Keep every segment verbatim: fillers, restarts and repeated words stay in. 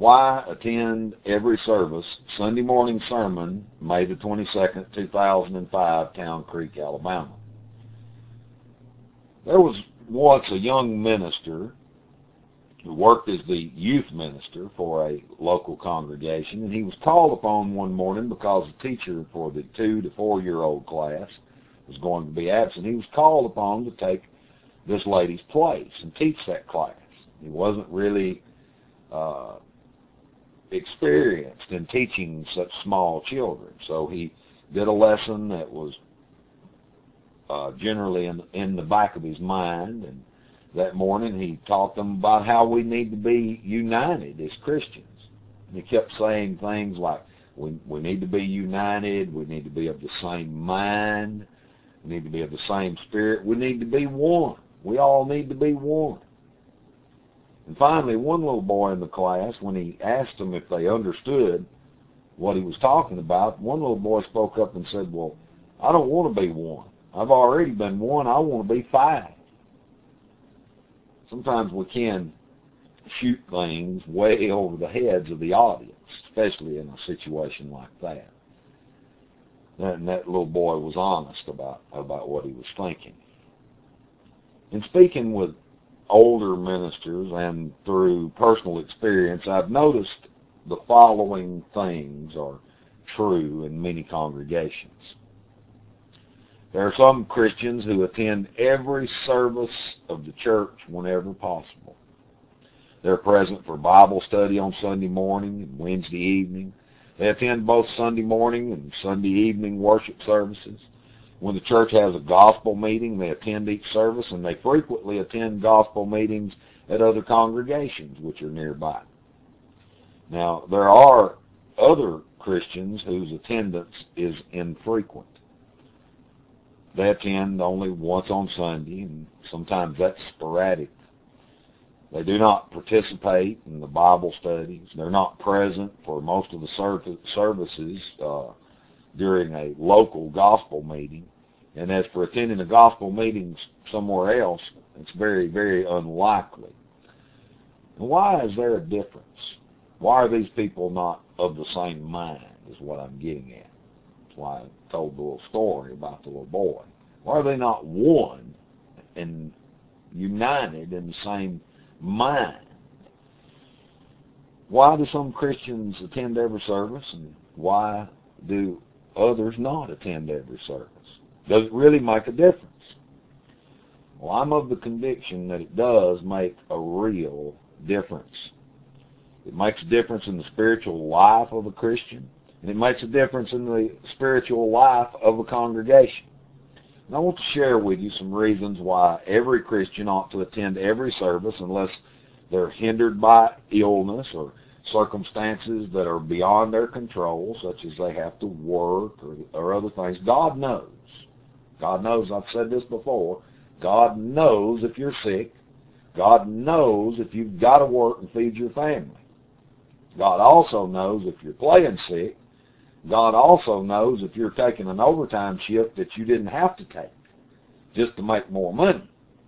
Why attend every service? Sunday morning sermon, May the twenty-second, two thousand five, Town Creek, Alabama. There was once a young minister who worked as the youth minister for a local congregation, and he was called upon one morning because the teacher for the two to four-year-old class was going to be absent. He was called upon to take this lady's place and teach that class. He wasn't really uh, experienced in teaching such small children, so he did a lesson that was uh, generally in, in the back of his mind, and that morning he taught them about how we need to be united as Christians. And he kept saying things like, we, we need to be united, we need to be of the same mind, we need to be of the same spirit, we need to be one. We all need to be one. And finally, one little boy in the class, when he asked them if they understood what he was talking about, one little boy spoke up and said, well, I don't want to be one. I've already been one. I want to be five. Sometimes we can shoot things way over the heads of the audience, especially in a situation like that. And that little boy was honest about, about what he was thinking. In speaking with older ministers and through personal experience, I've noticed the following things are true in many congregations. There are some Christians who attend every service of the church whenever possible. They're present for Bible study on Sunday morning and Wednesday evening. They attend both Sunday morning and Sunday evening worship services. When the church has a gospel meeting, they attend each service, and they frequently attend gospel meetings at other congregations which are nearby. Now, there are other Christians whose attendance is infrequent. They attend only once on Sunday, and sometimes that's sporadic. They do not participate in the Bible studies. They're not present for most of the services uh, during a local gospel meeting. And as for attending a gospel meeting somewhere else, it's very, very unlikely. And why is there a difference? Why are these people not of the same mind, is what I'm getting at. That's why I told the little story about the little boy. Why are they not one and united in the same mind? Why do some Christians attend every service, and why do others not attend every service? Does it really make a difference? Well, I'm of the conviction that it does make a real difference. It makes a difference in the spiritual life of a Christian, and it makes a difference in the spiritual life of a congregation. And I want to share with you some reasons why every Christian ought to attend every service unless they're hindered by illness or circumstances that are beyond their control, such as they have to work or, or other things. God knows. God knows, I've said this before, God knows if you're sick. God knows if you've got to work and feed your family. God also knows if you're playing sick. God also knows if you're taking an overtime shift that you didn't have to take just to make more money.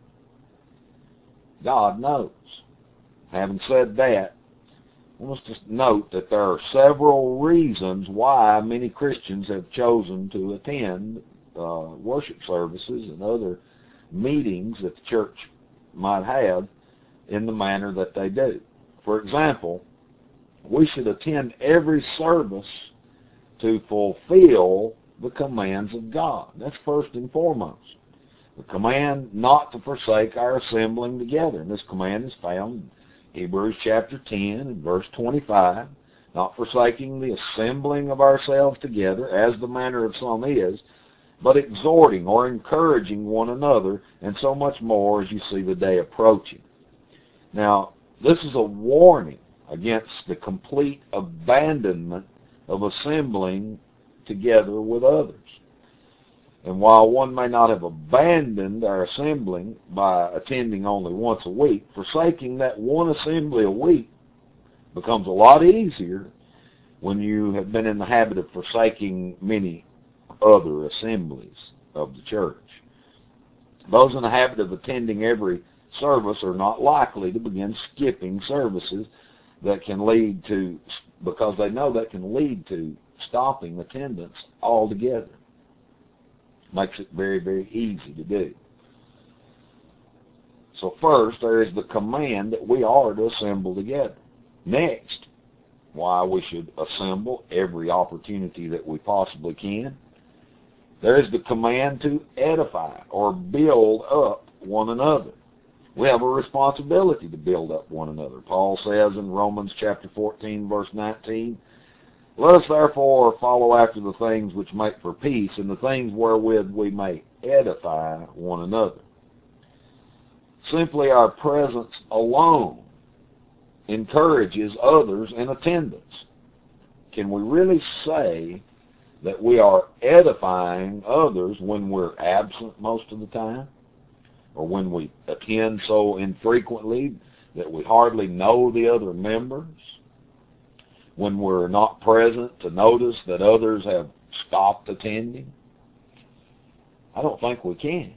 God knows. Having said that, I want us to note that there are several reasons why many Christians have chosen to attend uh, worship services and other meetings that the church might have in the manner that they do. For example, we should attend every service to fulfill the commands of God. That's first and foremost. The command not to forsake our assembling together. And this command is found in Hebrews chapter ten and verse twenty-five. Not forsaking the assembling of ourselves together, as the manner of some is, but exhorting or encouraging one another, and so much more as you see the day approaching. Now, this is a warning against the complete abandonment of assembling together with others. And while one may not have abandoned our assembling by attending only once a week, forsaking that one assembly a week becomes a lot easier when you have been in the habit of forsaking many other assemblies of the church. Those in the habit of attending every service are not likely to begin skipping services that can lead to, because they know that can lead to stopping attendance altogether. Makes it very, very easy to do. So first, there is the command that we are to assemble together. Next, why we should assemble every opportunity that we possibly can. There is the command to edify or build up one another. We have a responsibility to build up one another. Paul says in Romans chapter fourteen, verse nineteen, "Let us therefore follow after the things which make for peace, and the things wherewith we may edify one another." Simply our presence alone encourages others in attendance. Can we really say that we are edifying others when we're absent most of the time? Or when we attend so infrequently that we hardly know the other members? When we're not present to notice that others have stopped attending? I don't think we can.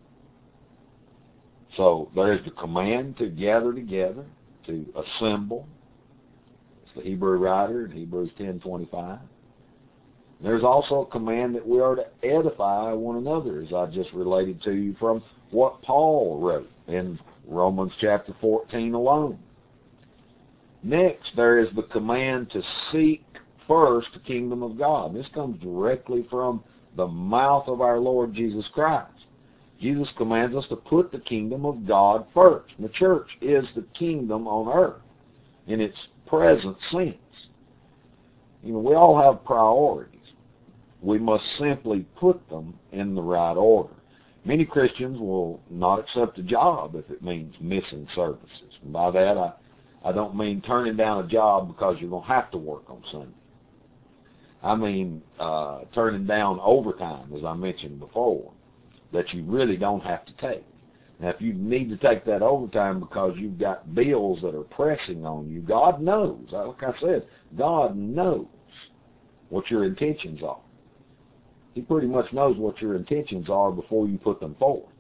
So there is the command to gather together, to assemble. It's the Hebrew writer in Hebrews ten twenty-five. There's also a command that we are to edify one another, as I just related to you from what Paul wrote in Romans chapter fourteen alone. Next, there is the command to seek first the kingdom of God. This comes directly from the mouth of our Lord Jesus Christ. Jesus commands us to put the kingdom of God first. The church is the kingdom on earth in its present sense. You know, we all have priorities. We must simply put them in the right order. Many Christians will not accept a job if it means missing services. And by that, I, I don't mean turning down a job because you're going to have to work on Sunday. I mean uh, turning down overtime, as I mentioned before, that you really don't have to take. Now, if you need to take that overtime because you've got bills that are pressing on you, God knows. Like I said, God knows what your intentions are. He pretty much knows what your intentions are before you put them forward.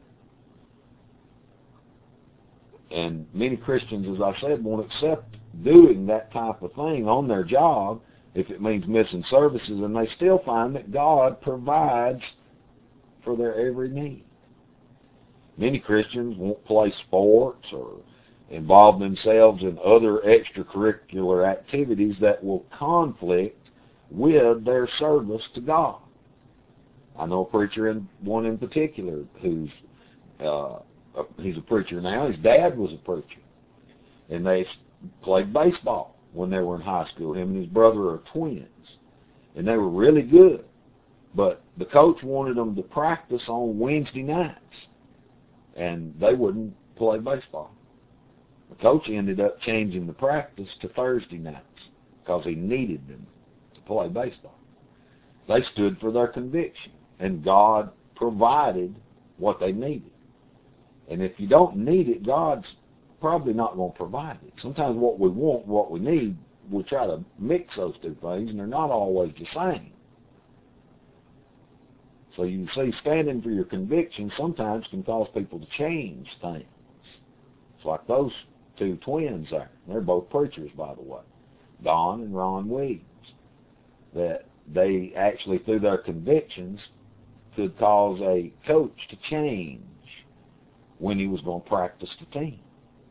And many Christians, as I said, won't accept doing that type of thing on their job if it means missing services, and they still find that God provides for their every need. Many Christians won't play sports or involve themselves in other extracurricular activities that will conflict with their service to God. I know a preacher, in one in particular, who's uh, a, he's a preacher now. His dad was a preacher, and they played baseball when they were in high school. Him and his brother are twins, and they were really good. But the coach wanted them to practice on Wednesday nights, and they wouldn't play baseball. The coach ended up changing the practice to Thursday nights because he needed them to play baseball. They stood for their conviction, and God provided what they needed. And if you don't need it, God's probably not going to provide it. Sometimes what we want, what we need, we try to mix those two things, and they're not always the same. So you see, standing for your conviction sometimes can cause people to change things. It's like those two twins there. They're both preachers, by the way, Don and Ron Williams. That they actually, through their convictions, could cause a coach to change when he was going to practice the team.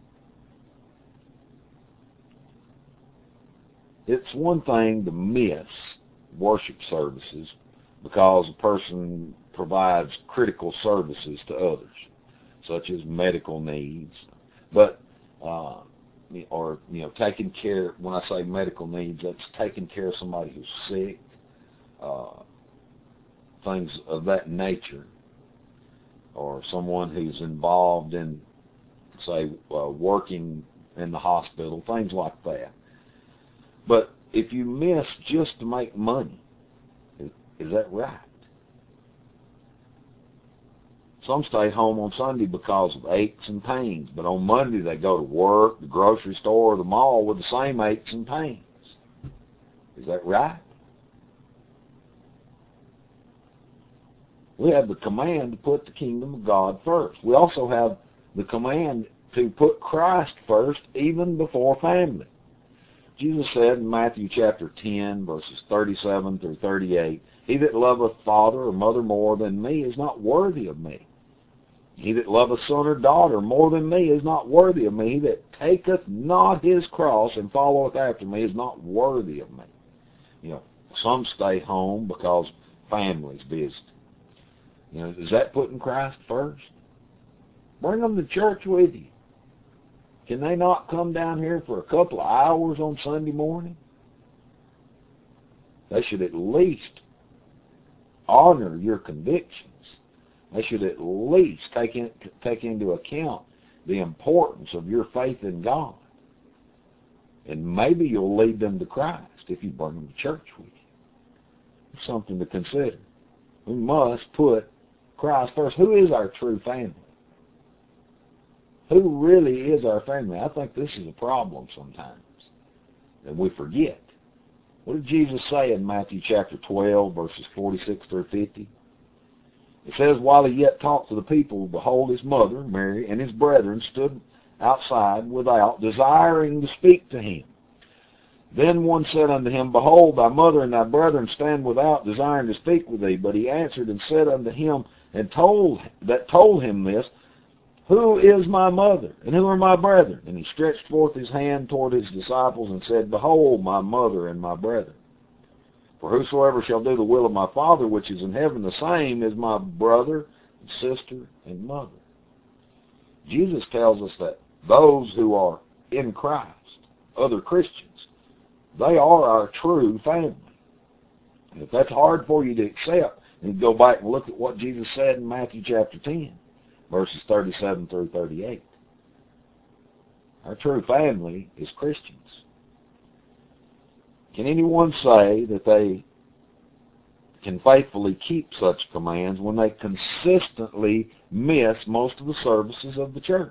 It's one thing to miss worship services because a person provides critical services to others, such as medical needs, but uh, or you know, taking care. When I say medical needs, that's taking care of somebody who's sick, uh, things of that nature, or someone who's involved in, say, uh, working in the hospital, things like that. But if you miss just to make money, is, is that right? Some stay home on Sunday because of aches and pains, but on Monday they go to work, the grocery store, or the mall with the same aches and pains. Is that right? We have the command to put the kingdom of God first. We also have the command to put Christ first even before family. Jesus said in Matthew chapter ten, verses thirty-seven through thirty-eight, "He that loveth father or mother more than me is not worthy of me. He that loveth son or daughter more than me is not worthy of me. He that taketh not his cross and followeth after me is not worthy of me." You know, some stay home because family's busy. You know, is that putting Christ first? Bring them to church with you. Can they not come down here for a couple of hours on Sunday morning? They should at least honor your convictions. They should at least take in, take into account the importance of your faith in God. And maybe you'll lead them to Christ if you bring them to church with you. It's something to consider. We must put Christ first. Who is our true family? Who really is our family? I think this is a problem sometimes, that we forget. What did Jesus say in Matthew chapter twelve, verses forty-six through fifty? It says, "While he yet talked to the people, behold, his mother, Mary, and his brethren stood outside without, desiring to speak to him. Then one said unto him, Behold, thy mother and thy brethren stand without, desiring to speak with thee. But he answered and said unto him, and told that told him this, Who is my mother, and who are my brethren? And he stretched forth his hand toward his disciples, and said, Behold, my mother and my brethren. For whosoever shall do the will of my Father which is in heaven, the same is my brother, and sister, and mother." Jesus tells us that those who are in Christ, other Christians, they are our true family. And if that's hard for you to accept, then go back and look at what Jesus said in Matthew chapter ten, verses thirty-seven through thirty-eight. Our true family is Christians. Can anyone say that they can faithfully keep such commands when they consistently miss most of the services of the church?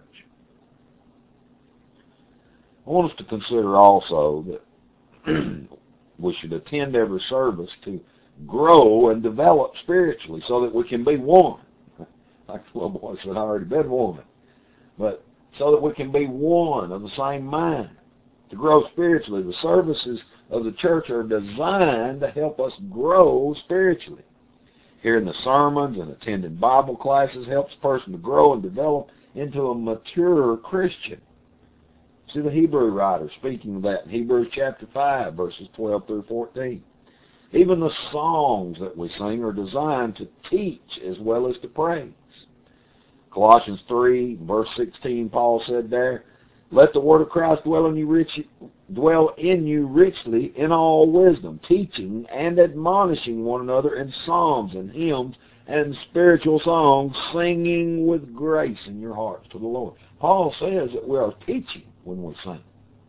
I want us to consider also that we should attend every service to grow and develop spiritually so that we can be one. Like the little boy said, I already been one. But so that we can be one of the same mind, to grow spiritually. The services of the church are designed to help us grow spiritually. Hearing the sermons and attending Bible classes helps a person to grow and develop into a mature Christian. See the Hebrew writer speaking of that in Hebrews chapter five, verses twelve through fourteen. Even the songs that we sing are designed to teach as well as to praise. Colossians three, verse sixteen, Paul said there, Let the word of Christ dwell in you rich, dwell in you richly in all wisdom, teaching and admonishing one another in psalms and hymns and spiritual songs, singing with grace in your hearts to the Lord. Paul says that we are teaching when we sing.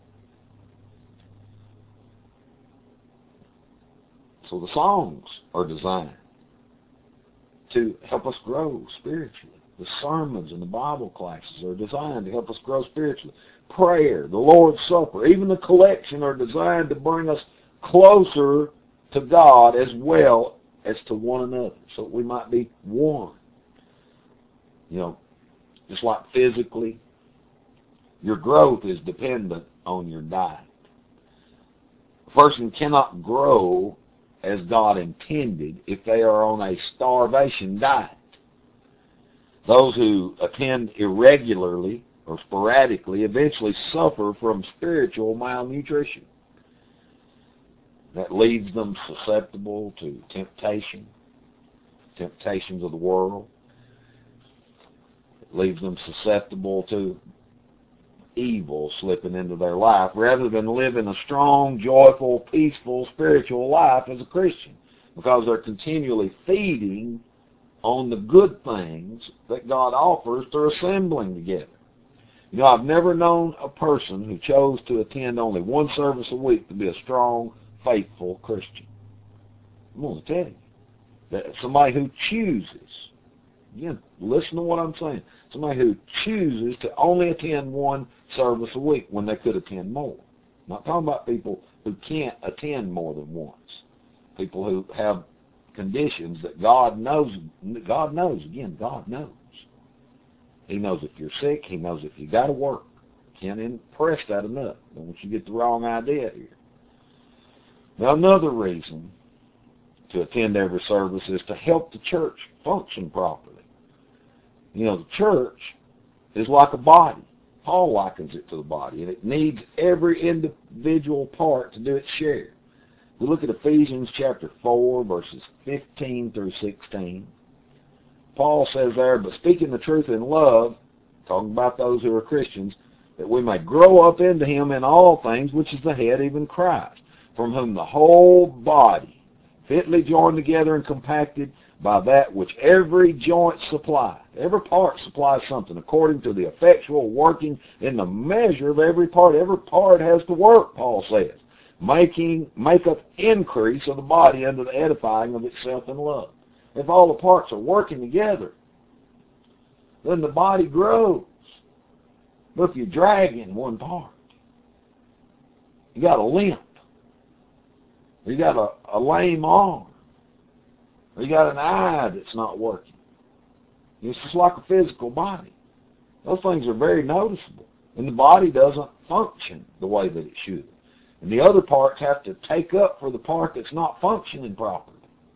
So the songs are designed to help us grow spiritually. The sermons and the Bible classes are designed to help us grow spiritually. Prayer, the Lord's Supper, even the collection are designed to bring us closer to God as well as to one another, so that we might be one. You know, just like physically, your growth is dependent on your diet. A person cannot grow as God intended if they are on a starvation diet. Those who attend irregularly or sporadically eventually suffer from spiritual malnutrition. That leaves them susceptible to temptation, temptations of the world. It leaves them susceptible to evil slipping into their life rather than living a strong, joyful, peaceful, spiritual life as a Christian, because they're continually feeding on the good things that God offers through assembling together. You know, I've never known a person who chose to attend only one service a week to be a strong, faithful Christian. I'm going to tell you that somebody who chooses, again, listen to what I'm saying, somebody who chooses to only attend one service a week when they could attend more. I'm not talking about people who can't attend more than once. People who have conditions that God knows. God knows. Again, God knows. He knows if you're sick. He knows if you got to work. Can't impress that enough. Don't want you to get the wrong idea here. Now, another reason to attend every service is to help the church function properly. You know, the church is like a body. Paul likens it to the body, and it needs every individual part to do its share. We look at Ephesians chapter four, verses fifteen through sixteen. Paul says there, but speaking the truth in love, talking about those who are Christians, that we may grow up into him in all things, which is the head, even Christ, from whom the whole body, fitly joined together and compacted by that which every joint supplies. Every part supplies something according to the effectual working in the measure of every part. Every part has to work, Paul says, making make up increase of the body unto the edifying of itself in love. If all the parts are working together, then the body grows. But if you're dragging one part, you got a limp, you got a, a lame arm, or you got an eye that's not working. It's just like a physical body. Those things are very noticeable. And the body doesn't function the way that it should. And the other parts have to take up for the part that's not functioning properly.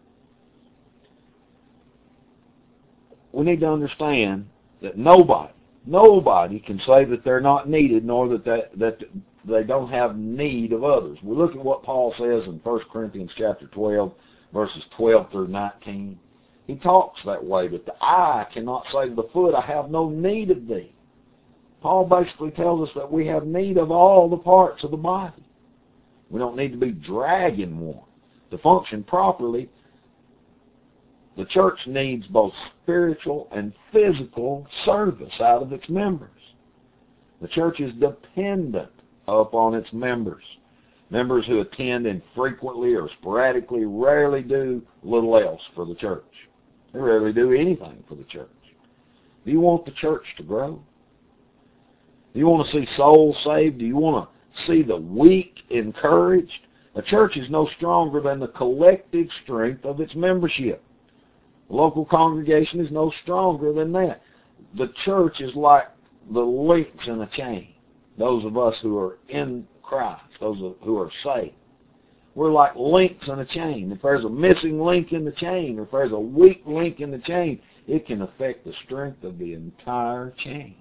We need to understand that nobody, nobody can say that they're not needed, nor that they, that they don't have need of others. We look at what Paul says in First Corinthians chapter twelve, verses twelve through nineteen. He talks that way, but the eye cannot say to the foot, I have no need of thee. Paul basically tells us that we have need of all the parts of the body. We don't need to be dragging one. To function properly, the church needs both spiritual and physical service out of its members. The church is dependent upon its members. Members who attend infrequently or sporadically rarely do little else for the church. They rarely do anything for the church. Do you want the church to grow? Do you want to see souls saved? Do you want to see the weak encouraged? A church is no stronger than the collective strength of its membership. The local congregation is no stronger than that. The church is like the links in a chain. Those of us who are in Christ, those who are saved. We're like links in a chain. If there's a missing link in the chain, or if there's a weak link in the chain, it can affect the strength of the entire chain.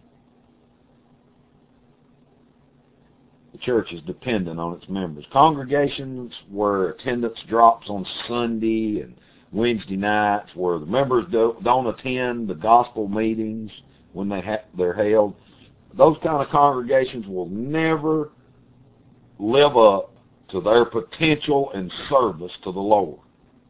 The church is dependent on its members. Congregations where attendance drops on Sunday and Wednesday nights, where the members do, don't attend the gospel meetings when they ha they're held, those kind of congregations will never live up to their potential and service to the Lord.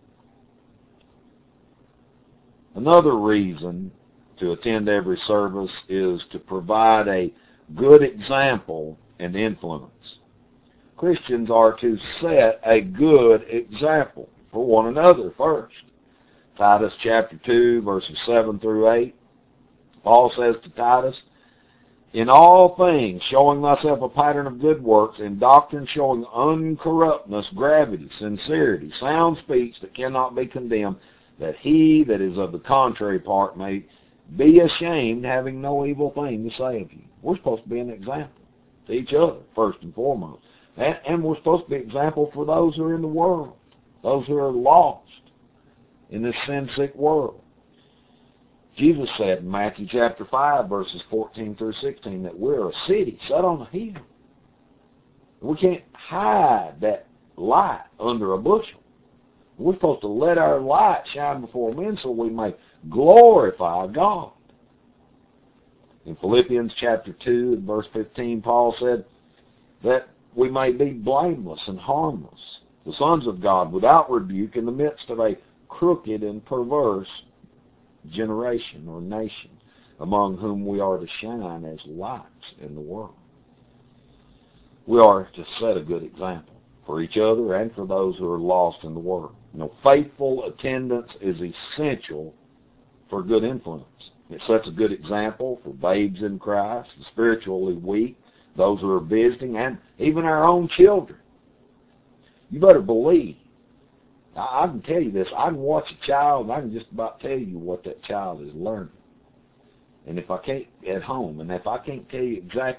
Another reason to attend every service is to provide a good example and influence. Christians are to set a good example for one another first. Titus chapter two, verses seven through eight. Paul says to Titus, in all things, showing thyself a pattern of good works, in doctrine showing uncorruptness, gravity, sincerity, sound speech that cannot be condemned, that he that is of the contrary part may be ashamed, having no evil thing to say of you. We're supposed to be an example to each other, first and foremost. And, and we're supposed to be an example for those who are in the world, those who are lost in this sin-sick world. Jesus said in Matthew chapter five, verses fourteen through sixteen, that we're a city set on a hill. We can't hide that light under a bushel. We're supposed to let our light shine before men so we may glorify God. In Philippians chapter two, and verse fifteen, Paul said that we may be blameless and harmless, the sons of God, without rebuke, in the midst of a crooked and perverse generation or nation, among whom we are to shine as lights in the world. We are to set a good example for each other and for those who are lost in the world. You know, faithful attendance is essential for good influence. It sets a good example for babes in Christ, the spiritually weak, those who are visiting, and even our own children. You better believe. I can tell you this. I can watch a child, and I can just about tell you what that child is learning. And if I can't, at home, and if I can't tell you exactly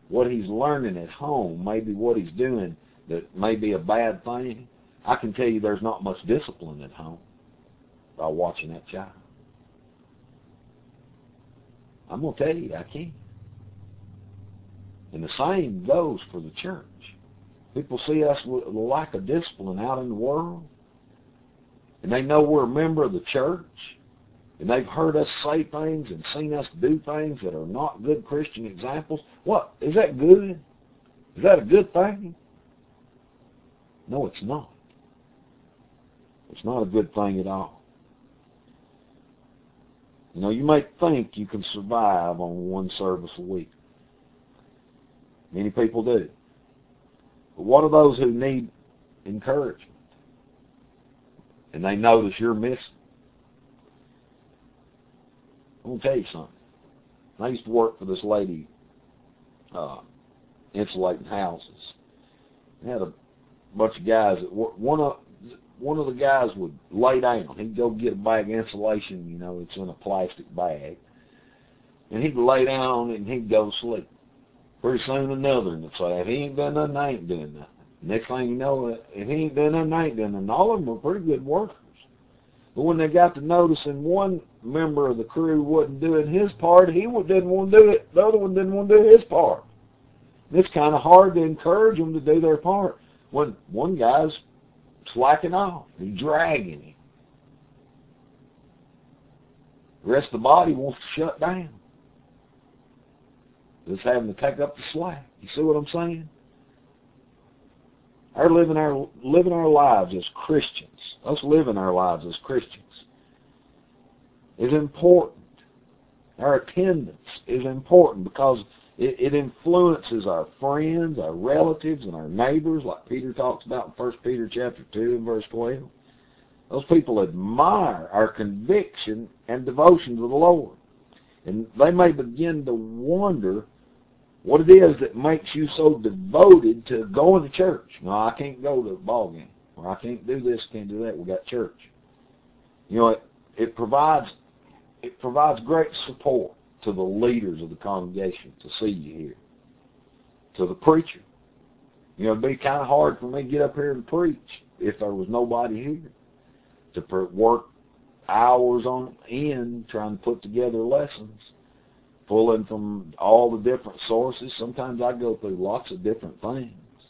what he's learning at home, maybe what he's doing that may be a bad thing, I can tell you there's not much discipline at home by watching that child. I'm going to tell you, I can. And the same goes for the church. People see us with a lack of discipline out in the world, and they know we're a member of the church, and they've heard us say things and seen us do things that are not good Christian examples. What? Is that good? Is that a good thing? No, it's not. It's not a good thing at all. You know, you may think you can survive on one service a week. Many people do. But what are those who need encouragement? And they notice you're missing. I'm going to tell you something. I used to work for this lady uh, insulating houses. I had a bunch of guys that work. One of one of the guys would lay down. He'd go get a bag of insulation. You know, it's in a plastic bag, and he'd lay down and he'd go to sleep. Pretty soon another would say, if he ain't done nothing, I ain't doing nothing. Next thing you know, if he ain't done nothing, I ain't doing nothing. All of them were pretty good workers. But when they got to noticing one member of the crew wasn't doing his part, he didn't want to do it. The other one didn't want to do his part. And it's kind of hard to encourage them to do their part when one guy's slacking off. He's dragging him. The rest of the body wants to shut down. Just having to take up the slack. You see what I'm saying? Our living our living our lives as Christians, us living our lives as Christians, is important. Our attendance is important because it, it influences our friends, our relatives, and our neighbors, like Peter talks about in First Peter chapter two and verse twelve. Those people admire our conviction and devotion to the Lord, and they may begin to wonder what it is that makes you so devoted to going to church. No, I can't go to the ball game, or I can't do this, can't do that. We got church. You know, it, it provides it provides great support to the leaders of the congregation to see you here, to the preacher. You know, it'd be kind of hard for me to get up here and preach if there was nobody here to work hours on end trying to put together lessons, pulling from all the different sources. Sometimes I go through lots of different things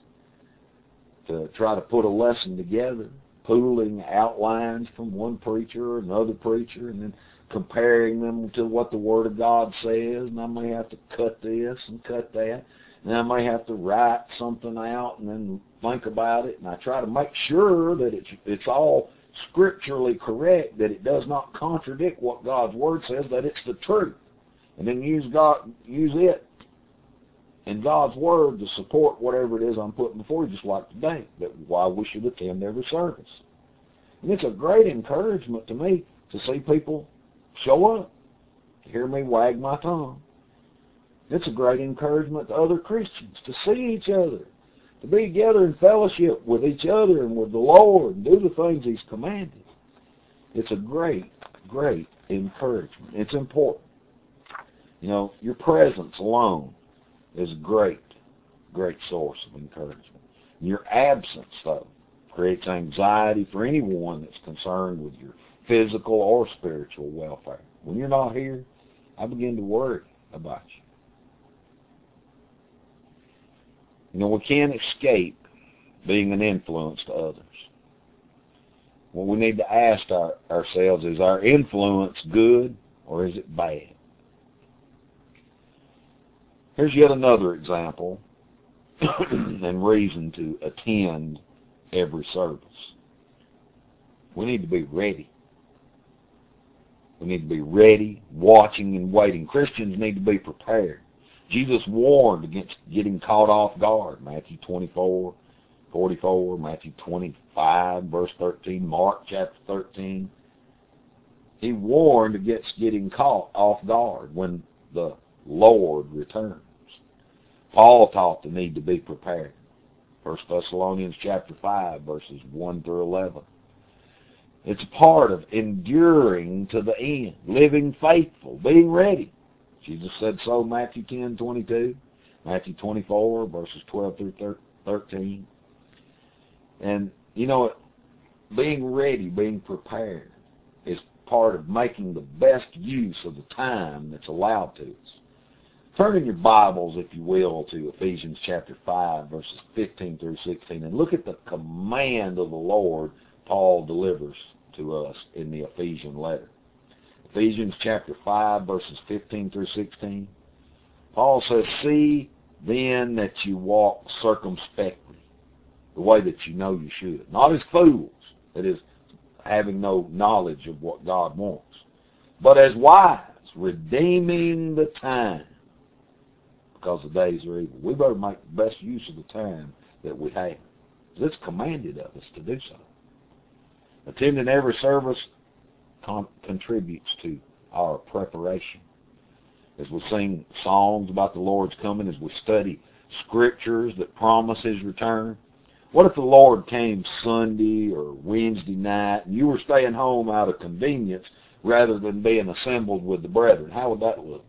to try to put a lesson together, pooling outlines from one preacher or another preacher, and then comparing them to what the Word of God says. And I may have to cut this and cut that, and I may have to write something out and then think about it. And I try to make sure that it's it's all scripturally correct, that it does not contradict what God's Word says, that it's the truth. And then use God, use it in God's Word to support whatever it is I'm putting before you, just like today, that why we should attend every service. And it's a great encouragement to me to see people show up, to hear me wag my tongue. It's a great encouragement to other Christians to see each other, to be together in fellowship with each other and with the Lord and do the things He's commanded. It's a great, great encouragement. It's important. You know, your presence alone is a great, great source of encouragement. Your absence, though, creates anxiety for anyone that's concerned with your physical or spiritual welfare. When you're not here, I begin to worry about you. You know, we can't escape being an influence to others. What we need to ask our, ourselves is, our influence good or is it bad? Here's yet another example and reason to attend every service. We need to be ready. We need to be ready, watching and waiting. Christians need to be prepared. Jesus warned against getting caught off guard. Matthew twenty-four, forty-four, Matthew twenty-five, verse thirteen, Mark chapter thirteen. He warned against getting caught off guard when the Lord returns. Paul taught the need to be prepared. First Thessalonians chapter five, verses one through eleven. It's a part of enduring to the end, living faithful, being ready. Jesus said so in Matthew ten, twenty-two. Matthew twenty-four, verses twelve through thirteen. And, you know, being ready, being prepared is part of making the best use of the time that's allowed to us. Turn in your Bibles, if you will, to Ephesians chapter five, verses fifteen through sixteen, and look at the command of the Lord Paul delivers to us in the Ephesian letter. Ephesians chapter five, verses fifteen through sixteen. Paul says, "See then that you walk circumspectly, the way that you know you should, not as fools, that is, having no knowledge of what God wants, but as wise, redeeming the time, because the days are evil." We better make the best use of the time that we have. It's commanded of us to do so. Attending every service con contributes to our preparation. As we sing songs about the Lord's coming, as we study scriptures that promise His return. What if the Lord came Sunday or Wednesday night and you were staying home out of convenience rather than being assembled with the brethren? How would that look?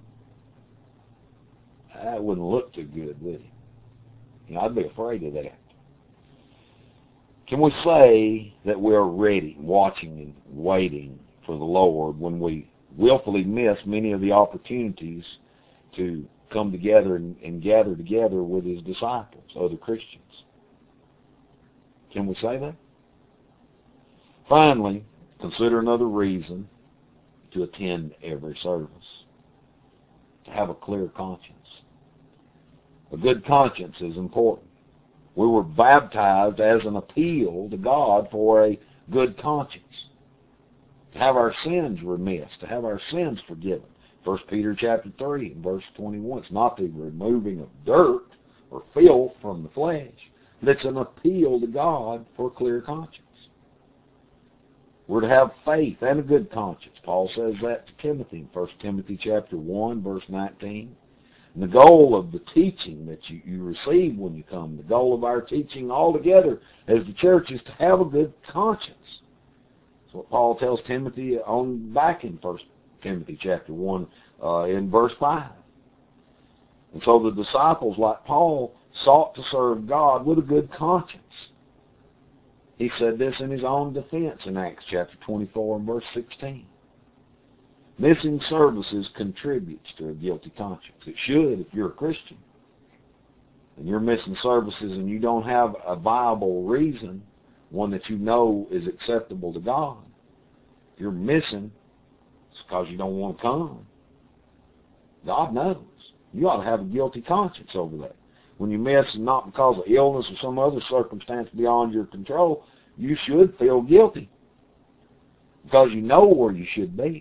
That wouldn't look too good, would it? You know, I'd be afraid of that. Can we say that we're ready, watching and waiting for the Lord when we willfully miss many of the opportunities to come together and, and gather together with His disciples, other Christians? Can we say that? Finally, consider another reason to attend every service: to have a clear conscience. A good conscience is important. We were baptized as an appeal to God for a good conscience, to have our sins remissed, to have our sins forgiven. First Peter chapter three, verse twenty-one. It's not the removing of dirt or filth from the flesh, but it's an appeal to God for a clear conscience. We're to have faith and a good conscience. Paul says that to Timothy in First Timothy chapter one, verse nineteen. And the goal of the teaching that you, you receive when you come, the goal of our teaching altogether as the church, is to have a good conscience. That's what Paul tells Timothy on back in First Timothy chapter one, uh, in verse five. And so the disciples, like Paul, sought to serve God with a good conscience. He said this in his own defense in Acts chapter twenty-four and verse sixteen. Missing services contributes to a guilty conscience. It should if you're a Christian. And you're missing services and you don't have a viable reason, one that you know is acceptable to God. If you're missing, it's because you don't want to come. God knows. You ought to have a guilty conscience over that. When you miss, not because of illness or some other circumstance beyond your control, you should feel guilty because you know where you should be.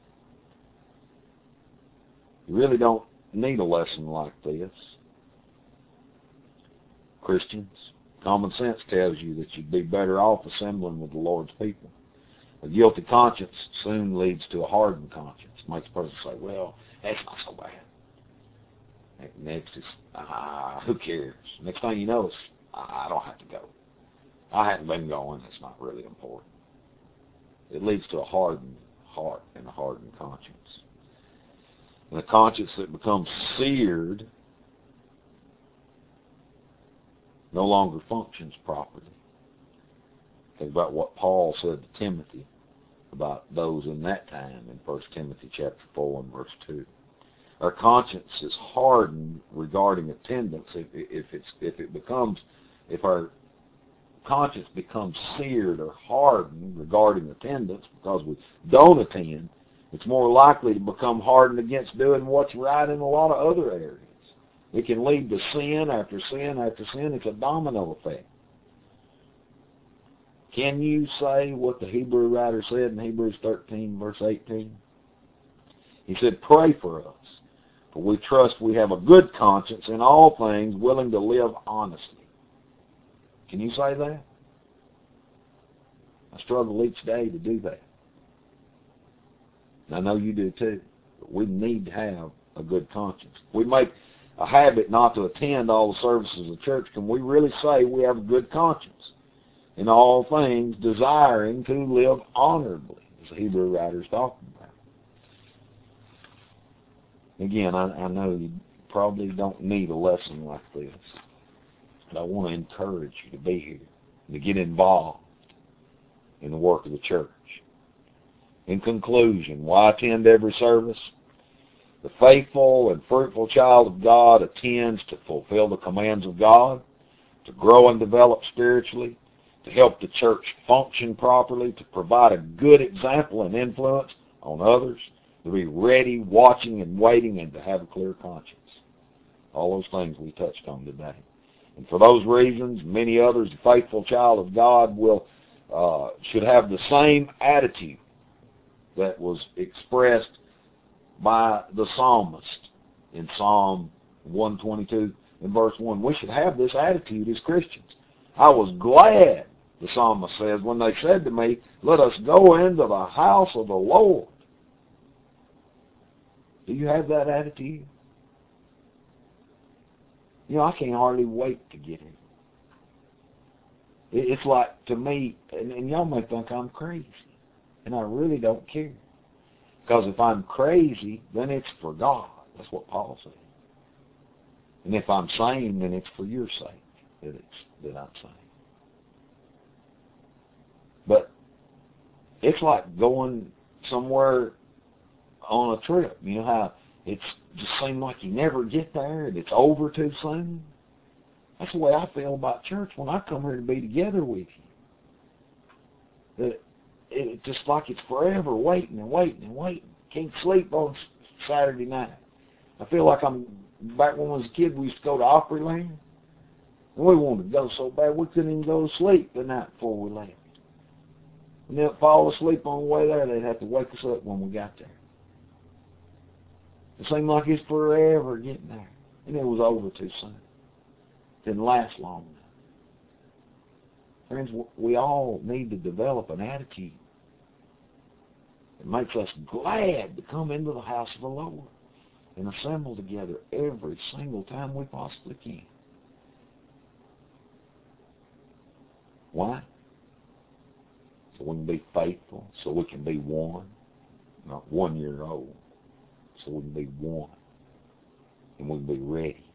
You really don't need a lesson like this. Christians, common sense tells you that you'd be better off assembling with the Lord's people. A guilty conscience soon leads to a hardened conscience. It makes a person say, well, that's not so bad. Next is, ah, who cares? Next thing you know, it's, I don't have to go. I haven't been going. It's not really important. It leads to a hardened heart and a hardened conscience. And a conscience that becomes seared no longer functions properly. Think about what Paul said to Timothy about those in that time in First Timothy chapter four and verse two. Our conscience is hardened regarding attendance if, if, it's, if it becomes, if our conscience becomes seared or hardened regarding attendance because we don't attend, it's more likely to become hardened against doing what's right in a lot of other areas. It can lead to sin after sin after sin. It's a domino effect. Can you say what the Hebrew writer said in Hebrews thirteen, verse eighteen? He said, pray for us, for we trust we have a good conscience in all things, willing to live honestly. Can you say that? I struggle each day to do that. And I know you do too. But we need to have a good conscience. We make a habit not to attend all the services of church. Can we really say we have a good conscience in all things, desiring to live honorably, as the Hebrew writer is talking about? Again, I, I know you probably don't need a lesson like this. But I want to encourage you to be here, to get involved in the work of the church. In conclusion, why attend every service? The faithful and fruitful child of God attends to fulfill the commands of God, to grow and develop spiritually, to help the church function properly, to provide a good example and influence on others, to be ready, watching, and waiting, and to have a clear conscience. All those things we touched on today. And for those reasons, many others, the faithful child of God will uh, should have the same attitude that was expressed by the psalmist in Psalm one twenty-two in verse one. We should have this attitude as Christians. I was glad, the psalmist says, when they said to me, let us go into the house of the Lord. Do you have that attitude? You know, I can't hardly wait to get in. It's like, to me, and, and y'all may think I'm crazy, and I really don't care. Because if I'm crazy, then it's for God. That's what Paul said. And if I'm sane, then it's for your sake that, it's, that I'm sane. But it's like going somewhere on a trip. You know how it's just seems like you never get there and it's over too soon? That's the way I feel about church when I come here to be together with you. That it's just like it's forever waiting and waiting and waiting. Can't sleep on Saturday night. I feel like I'm back when I was a kid. We used to go to Opryland, and we wanted to go so bad we couldn't even go to sleep the night before we left. And they'd fall asleep on the way there. They'd have to wake us up when we got there. It seemed like it's forever getting there, and it was over too soon. It didn't last long enough. Friends, we all need to develop an attitude that makes us glad to come into the house of the Lord and assemble together every single time we possibly can. Why? So we can be faithful, so we can be one, not one year old, so we can be one, and we can be ready